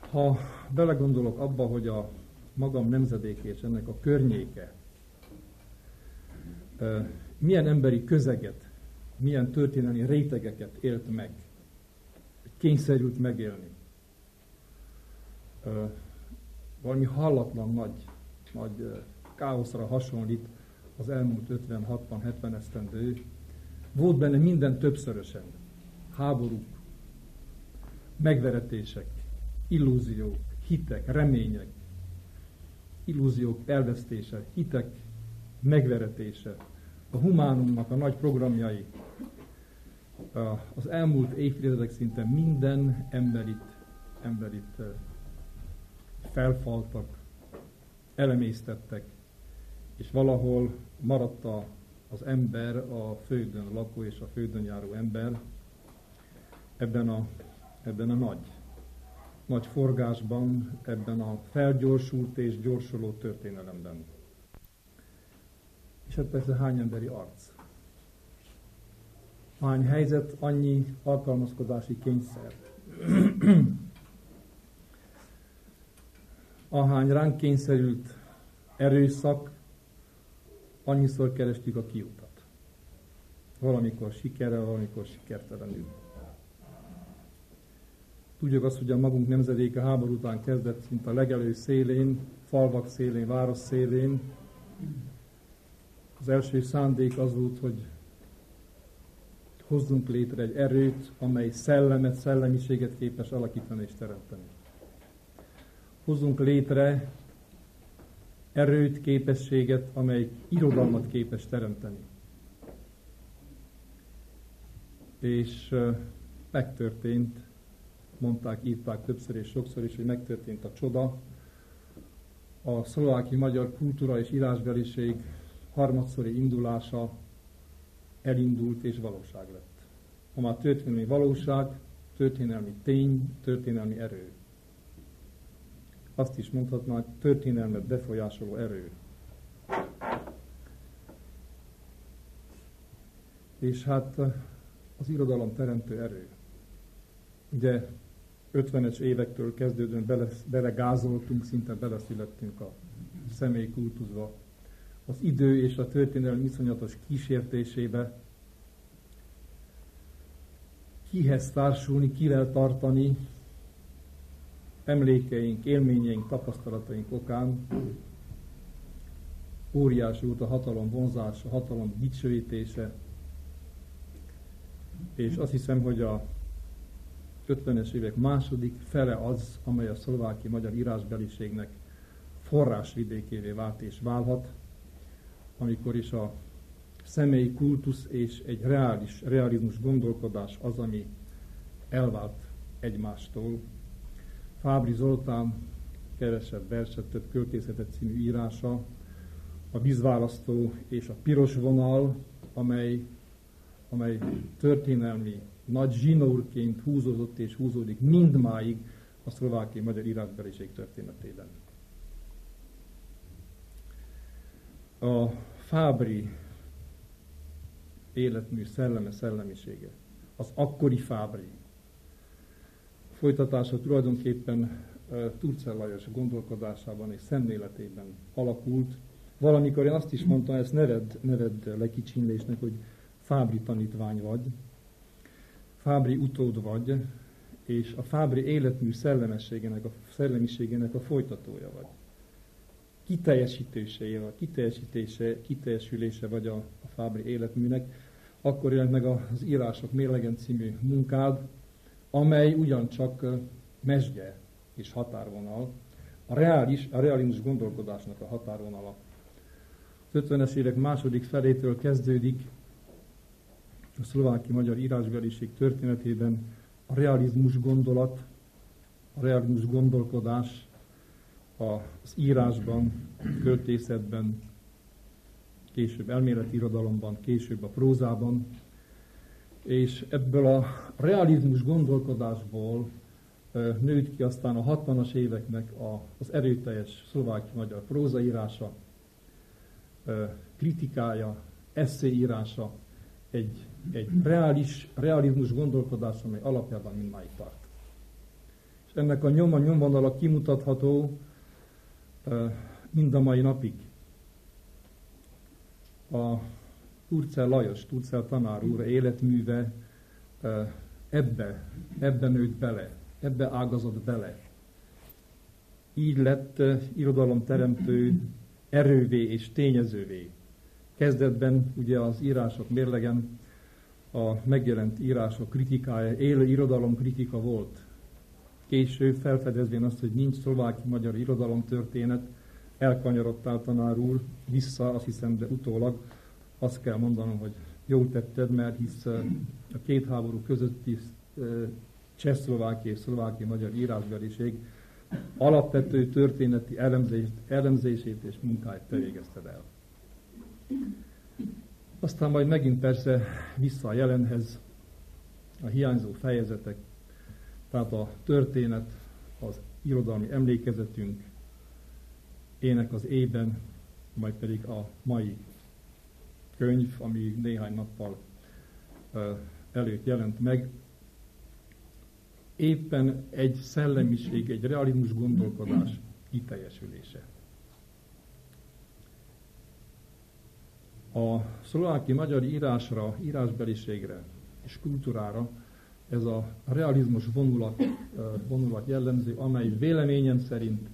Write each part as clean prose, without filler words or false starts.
Ha belegondolok abba, hogy a magam nemzedéke és ennek a környéke milyen emberi közeget, milyen történelmi rétegeket élt meg, kényszerült megélni, valami hallatlan nagy káoszra hasonlít az elmúlt 50-60-70 esztendő. Volt benne minden többszörösen. Háborúk, megveretések, illúziók, hitek, remények, illúziók elvesztése, hitek megveretése, a humánumnak a nagy programjai. Az elmúlt évtizedek szinte minden emberit felfaltak, elemésztettek, és valahol maradt az ember, a földön lakó és a földön járó ember ebben a nagy forgásban, ebben a felgyorsult és gyorsuló történelemben. És hát persze hány emberi arc, hány helyzet, annyi alkalmazkodási kényszer. Ahány ránk kényszerült erőszak, annyiszor kerestük a kiutat. Valamikor sikerrel, valamikor sikertelenül. Tudjuk azt, hogy a magunk nemzedéke háború után kezdett szinte a legelő szélén, falvak szélén, város szélén. Az első szándék az volt, hogy hozzunk létre egy erőt, amely szellemet, szellemiséget képes alakítani és teremteni. Hozzunk létre erőt, képességet, amely irodalmat képes teremteni. És megtörtént, mondták, írták többször és sokszor is, hogy megtörtént a csoda. A szlováki magyar kultúra és írásbeliség harmadszori indulása elindult és valóság lett. Ha már történelmi valóság, történelmi tény, történelmi erő. Azt is mondhatnánk, történelmet befolyásoló erő. És hát az irodalom teremtő erő. Ugye 50-es évektől kezdődően belegázoltunk, szinte beleszülettünk a személyi kultuszba. Az idő és a történelem iszonyatos kísértésébe kihez társulni, kivel tartani, emlékeink, élményeink, tapasztalataink okán óriási volt a hatalom vonzása, a hatalom dicsőítése, és azt hiszem, hogy a 50-es évek második fele az, amely a szlováki magyar írásbeliségnek forrásvidékévé vált és válhat, amikor is a személyi kultusz és egy realizmus gondolkodás az, ami elvált egymástól. Fábry Zoltán kevesebb verset, több költészetet című írása, a vízválasztó és a piros vonal, amely történelmi nagy zsinórként húzódott és húzódik mindmáig a szlovákiai magyar írásbeliség történetében. A Fábry életmű szellemisége, az akkori Fábry folytatása tulajdonképpen Turczel Lajos gondolkodásában és szemléletében alakult. Valamikor én azt is mondtam, ezt neved lekicsinlésnek, hogy Fábry tanítvány vagy, Fábry utód vagy, és a Fábry életmű szellemiségének a folytatója vagy. Kiteljesülése vagy a Fábry életműnek. Akkor jelent meg az Írások mérlegen című munkád, amely ugyancsak mezsge és határvonal, a realizmus gondolkodásnak a határvonala. Az 50-es évek második felétől kezdődik a szlováki magyar írásbeliség történetében a realizmus gondolat, a realizmus gondolkodás az írásban, költészetben, később elméleti irodalomban, később a prózában, és ebből a realizmus gondolkodásból nőtt ki aztán a 60-as éveknek az erőteljes szlováki magyar prózaírása, kritikája, esszéírása, egy realizmus gondolkodás, amely alapjában mindmáig tart. És ennek a nyomvonala kimutatható mind a mai napig. A Turcel Lajos, Turcel tanár úr életműve ebbe nőtt bele, ebbe ágazott bele. Így lett irodalomteremtő erővé és tényezővé. Kezdetben ugye az írások mérlegen a megjelent írások kritikája, élő irodalomkritika volt. Később felfedezvén azt, hogy nincs szlováki-magyar irodalomtörténet, elkanyarodtál tanár úr vissza, azt hiszem, de utólag azt kell mondanom, hogy jól tetted, mert hisz a két háború közötti csehszlovákiai és szlovákiai-magyar írásbeliség alapvető történeti elemzését és munkáját te végezted el. Aztán majd megint persze vissza a jelenhez, a hiányzó fejezetek, tehát a történet, az irodalmi emlékezetünk, Ének az éjben, majd pedig a mai könyv, ami néhány nappal előtt jelent meg, éppen egy szellemiség, egy realizmus gondolkodás kiteljesülése. A szlováki magyar írásra, írásbeliségre és kultúrára ez a realizmus vonulat jellemző, amely véleményem szerint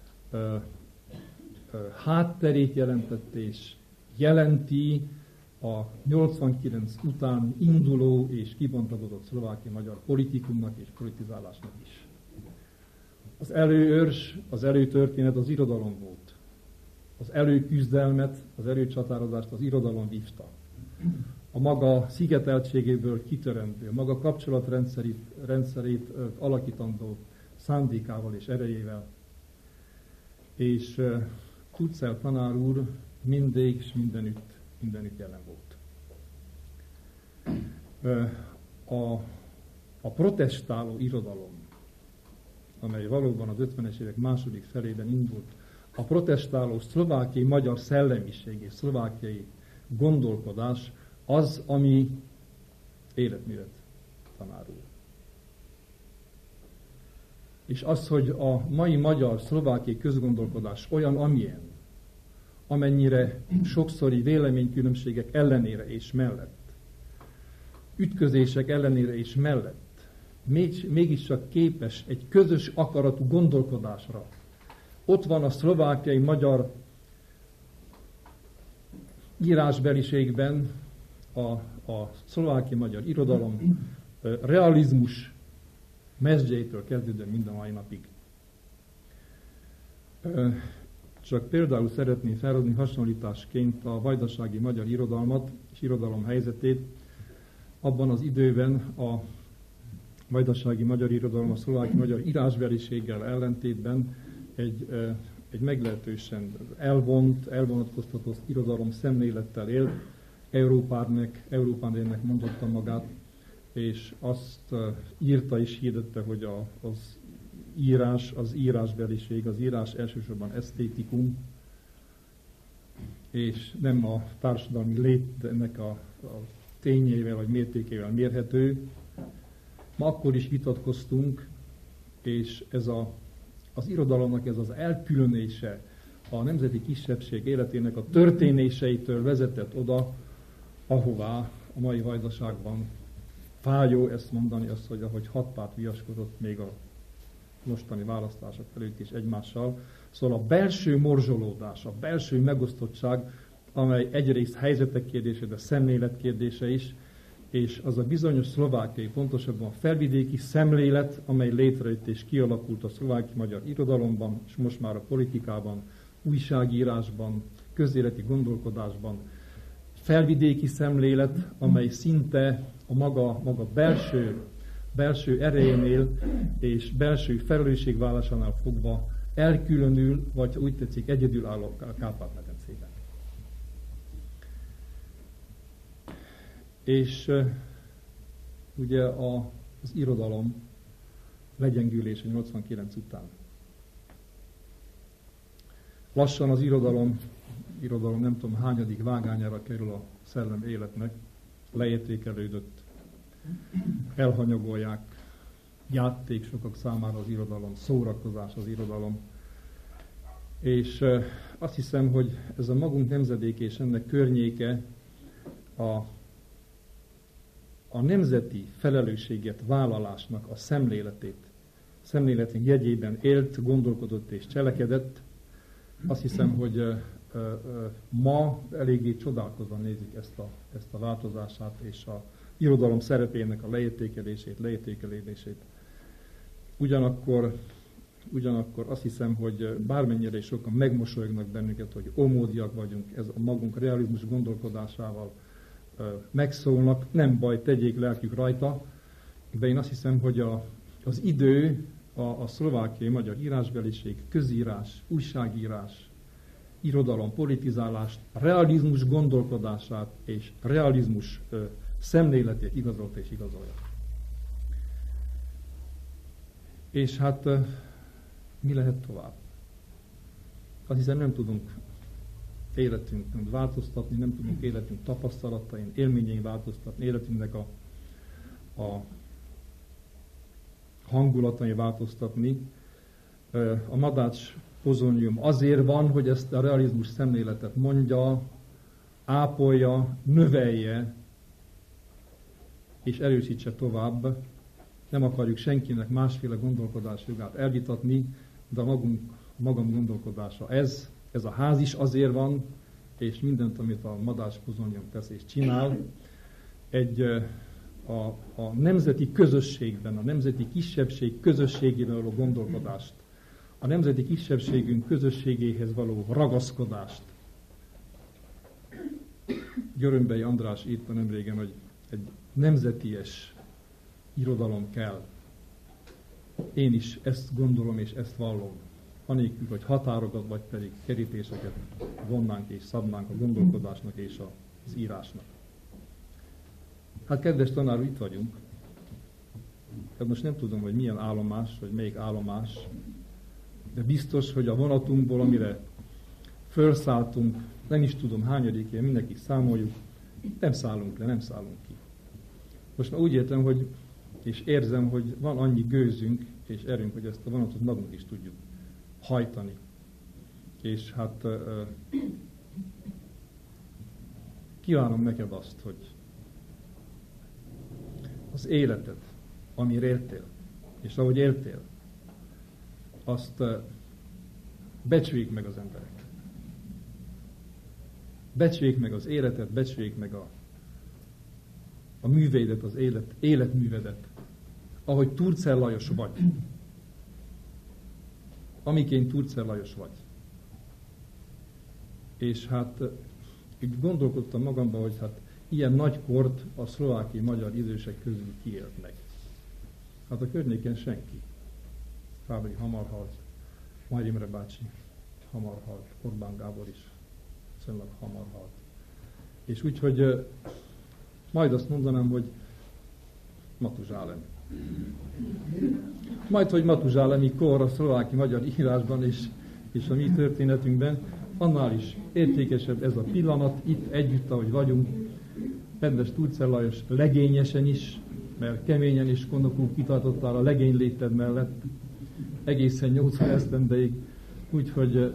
hátterét jelentett és jelenti a 89 után induló és kibontakozott szlováki magyar politikumnak és politizálásnak is. Az előőrs, az előtörténet az irodalom volt. Az előküzdelmet, az előcsatározást az irodalom vívta. A maga szigeteltségéből kitörendő, a maga kapcsolatrendszerét alakítandó szándékával és erejével. És Turcel tanár úr mindig és mindenütt jelen volt. A protestáló irodalom, amely valóban az 50-es évek második felében indult, a protestáló szlovákiai magyar szellemiség és szlovákiai gondolkodás az, ami életművet tanár úr. És az, hogy a mai magyar-szlovákiai közgondolkodás olyan, amilyen, amennyire sokszori véleménykülönbségek ellenére és mellett, ütközések ellenére és mellett, mégiscsak képes egy közös akaratú gondolkodásra. Ott van a szlovákiai magyar írásbeliségben a szlovákiai magyar irodalom realizmus mezdjétől kezdődően mind a mai napig. Csak például szeretném felhozni hasonlításként a vajdasági magyar irodalmat és irodalom helyzetét. Abban az időben a vajdasági magyar irodalom a szlovákiai magyar írásbeliséggel ellentétben egy meglehetősen elvonatkoztatott irodalom szemlélettel él. Európánének mondotta magát, és azt írta és hirdette, hogy az írás, az írásbeliség, az írás elsősorban esztétikum, és nem a társadalmi létnek a tényeivel vagy mértékével mérhető. Ma akkor is vitatkoztunk, és az irodalomnak ez az elkülönése a nemzeti kisebbség életének a történéseitől vezetett oda, ahová a mai Vajdaságban fájó ezt mondani, hogy ahogy 6 párt viaskodott még a mostani választások előtt is egymással. Szóval a belső morzsolódás, a belső megosztottság, amely egyrészt helyzetek kérdése, de szemlélet kérdése is, és az a bizonyos szlovákiai, pontosabban a felvidéki szemlélet, amely létrejött és kialakult a szlováki magyar irodalomban, és most már a politikában, újságírásban, közéleti gondolkodásban. Felvidéki szemlélet, amely szinte a maga belső erejénél és belső felelősségvállásánál fogva elkülönül, vagy úgy tetszik, egyedül áll a Kárpát-medencében. És ugye az irodalom legyengülése 89 után. Lassan az irodalom nem tudom hányadik vágányára kerül a szellem életnek, leértékelődött, elhanyagolják, játék sokak számára az irodalom, szórakozás az irodalom. És azt hiszem, hogy ez a magunk nemzedéke és ennek környéke a nemzeti felelősséget vállalásnak a szemléletünk jegyében élt, gondolkodott és cselekedett. Azt hiszem, hogy ma eléggé csodálkozva nézik ezt a változását és a irodalom szerepének a leértékelését. Ugyanakkor azt hiszem, hogy bármennyire is sokan megmosolyognak bennünket, hogy ómódiak vagyunk, ez a magunk realizmus gondolkodásával megszólnak, nem baj, tegyék lelkük rajta, de én azt hiszem, hogy az idő a szlovákiai magyar írásbeliség, közírás, újságírás, irodalom, politizálást, realizmus gondolkodását és realizmus szemléletét igazolt és igazolja. És hát mi lehet tovább? Azt hiszem, nem tudunk életünkön változtatni, nem tudunk életünk tapasztalatain, élményein változtatni, életünknek a hangulatain változtatni. A Madács pozónium azért van, hogy ezt a realizmus szemléletet mondja, ápolja, növelje és erősítse tovább. Nem akarjuk senkinek másféle gondolkodás jogát elvitatni, de a magam gondolkodása ez a ház is azért van, és mindent, amit a Madács pozónium tesz és csinál, a nemzeti közösségben, a nemzeti kisebbség közösségében való gondolkodást, a nemzeti kisebbségünk közösségéhez való ragaszkodást. Görömbei András írta nemrégen, hogy egy nemzeties irodalom kell. Én is ezt gondolom és ezt vallom. Anélkül, hogy határokat vagy pedig kerítéseket vonnánk és szabnánk a gondolkodásnak és az írásnak. Hát kedves tanár úr, itt vagyunk. Hát most nem tudom, hogy milyen állomás, vagy melyik állomás, de biztos, hogy a vonatunkból, amire felszálltunk, nem is tudom hányadikén, mindenki számoljuk, nem szállunk le, nem szállunk ki. Most már úgy értem, hogy, és érzem, hogy van annyi gőzünk és erőnk, hogy ezt a vonatot magunk is tudjuk hajtani. És hát kívánom neked azt, hogy az életed, amire éltél, és ahogy éltél, azt becsüljék meg az emberek. Becsüljék meg az életet, becsüljék meg a műveidet, az életművedet, ahogy Turczer Lajos vagy. Amiként Turczer Lajos vagy. És hát így gondolkodtam magamban, hogy hát ilyen nagy kort a szlovákiai magyar idősek közül kiélt meg. Hát a környéken senki. Fábri hamar halt, Majd Imre bácsi hamar halt, Orbán Gábor is viszonylag hamar halt. És úgyhogy majd azt mondanám, hogy Matuzsálem. Majd, hogy Matuzsálemi kor a szlovákiai magyar írásban és a mi történetünkben, annál is értékesebb ez a pillanat, itt együtt, ahogy vagyunk, rendes Turczer Lajos legényesen is, mert keményen és konokul kitartottál a legény léted mellett, egészen 80 esztendeig, úgyhogy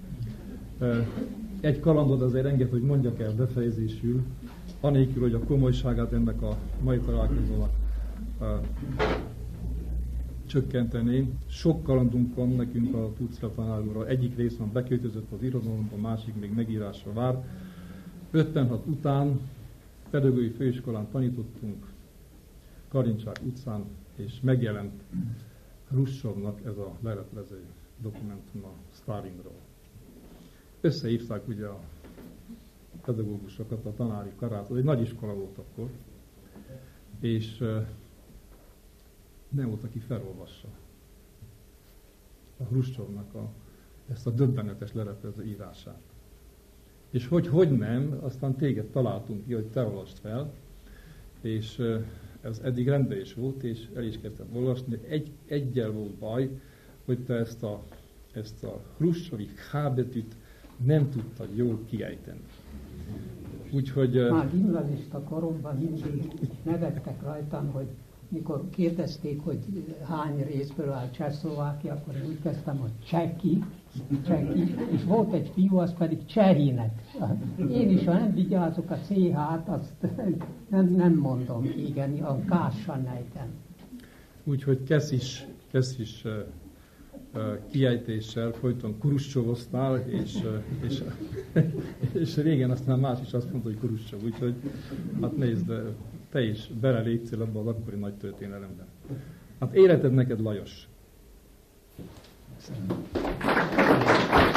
egy kalandod azért enged, hogy mondjak el befejezésül, anélkül, hogy a komolyságát ennek a mai találkozónak csökkenteném. Sok kalandunk van nekünk a Turczer tanár úrral. Egyik rész van beköltözött az irodalomba, a másik még megírásra vár. 56 után pedagógiai főiskolán tanítottunk Karincsák utcán, és megjelent Hruscsovnak ez a leleplező dokumentum a Sztálinról. Összeírták ugye a pedagógusokat, a tanári karát, egy nagy iskola volt akkor, és nem volt, aki felolvassa a Hruscsovnak ezt a döbbenetes leleplező írását. És hogy nem, aztán téged találtunk ki, hogy te olvasd fel, és ez eddig rendben is volt, és el is kezdtem olvasni, de egyel volt baj, hogy te ezt a Hruscsovi H betűt nem tudtad jól kiejteni. Úgyhogy... Már gimnazista koromban mindig nevettek rajtam, hogy mikor kérdezték, hogy hány részből áll Csehszlovákia, akkor én úgy kezdtem, hogy Cseki, és volt egy fiú, az pedig Csehinek. Én is, ha nem vigyázok a CH-t, azt nem mondom, igen, a K-san nejtem. Úgyhogy kezd is kiejtéssel folyton Kuruscsovoztál, és régen aztán más is azt mondta, hogy Kuruscsov, úgyhogy hát nézd, te is belelépcél abba az akkori nagy történelemben. Hát életed neked, Lajos! Köszönöm.